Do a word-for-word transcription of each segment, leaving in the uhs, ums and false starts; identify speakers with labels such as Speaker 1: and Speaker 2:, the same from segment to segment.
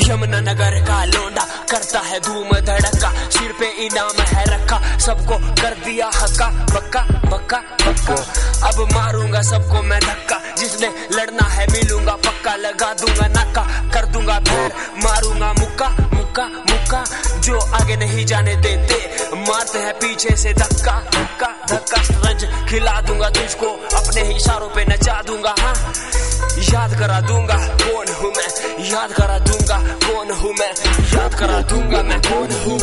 Speaker 1: यमुना नगर का लौंडा करता है धूम धड़का, सिर पे इनाम है रखा, सबको कर दिया हक्का बक्का बक्का बक्का। अब मारूंगा सबको मैं धक्का, जिसने लड़ना है मिलूंगा पक्का, लगा दूंगा नाका कर दूंगा भैर, मारूंगा मुक्का मुक्का मुक्का। जो आगे नहीं जाने देते मारते हैं पीछे से धक्का धक्का धक्का। रंज खिला दूंगा तुझको, अपने ही इशारों पे नचा दूंगा। हाँ याद करा दूंगा कौन हूँ मैं, याद करा दूंगा कौन हूँ मैं, याद करा दूंगा मैं कौन हूँ।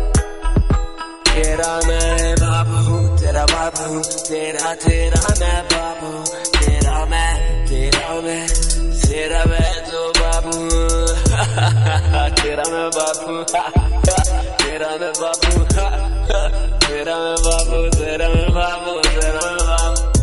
Speaker 1: तेरा मैं बाप हूँ, तेरा बाप हूँ, तेरा तेरा मैं बाप हूँ, तेरा मैं तेरा मैं तेरा मैं तो बाप हूँ। तेरा मैं बाप हूँ, तेरा मैं बाप हूँ, तेरा मैं बाप हूँ, तेरा मैं बाप हूँ, तेरा मैं बाप हूँ।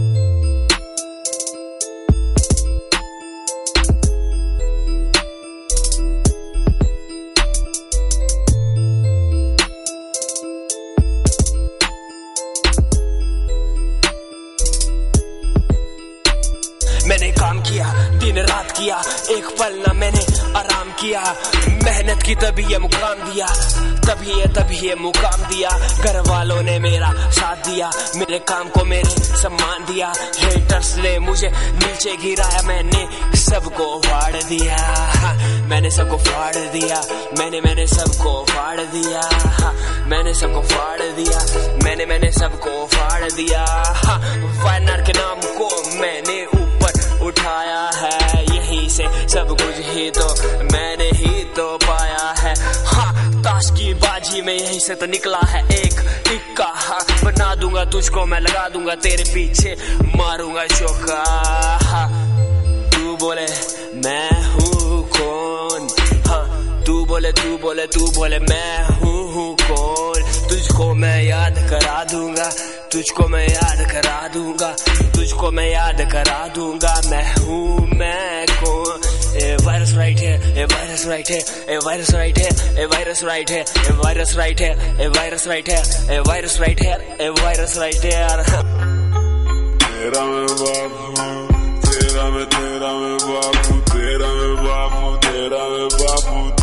Speaker 1: मैंने काम किया दिन रात किया, एक पल ना मैंने आराम किया, मेहनत की तभी ये मुकाम दिया, तभी ये तभी ये मुकाम दिया। घर वालों ने मेरा साथ दिया, मेरे काम को मेरे सम्मान दिया। हेटर्स ने मुझे नीचे गिराया, मैंने सबको फाड़ दिया, मैंने सबको फाड़ दिया, मैंने मैंने सबको फाड़ दिया, मैंने सबको फाड़ दिया, मैंने मैंने सबको फाड़ दिया। वायनाड के नाम को मैंने उठाया है, यहीं से सब कुछ ही तो मैंने ही तो पाया है। हाँ ताश की बाजी में यहीं से तो निकला है एक इक्का, हाँ बना दूंगा तुझको मैं, लगा दूंगा तेरे पीछे, मारूंगा चौका। हाँ तू बोले मैं हूँ कौन, हाँ तू बोले तू बोले तू बोले मैं हूँ हूँ कौन। तुझको मैं याद करा दूंगा, तुझको मैं याद करा दूंगा, तुझको मैं याद करा दूंगा, मैं हूँ मैं कौन। ए वायरस राइट है, ए वायरस राइट है, ए वायरस राइट है, ए वायरस राइट है, ए वायरस राइट है, ए वायरस राइट है, ए वायरस राइट है, ए वायरस राइट है यार।
Speaker 2: तेरा मैं बाप हूँ, तेरा मैं तेरा मैं बाप हूँ, तेरा मैं बाप हूँ, तेरा मैं बाप हूँ।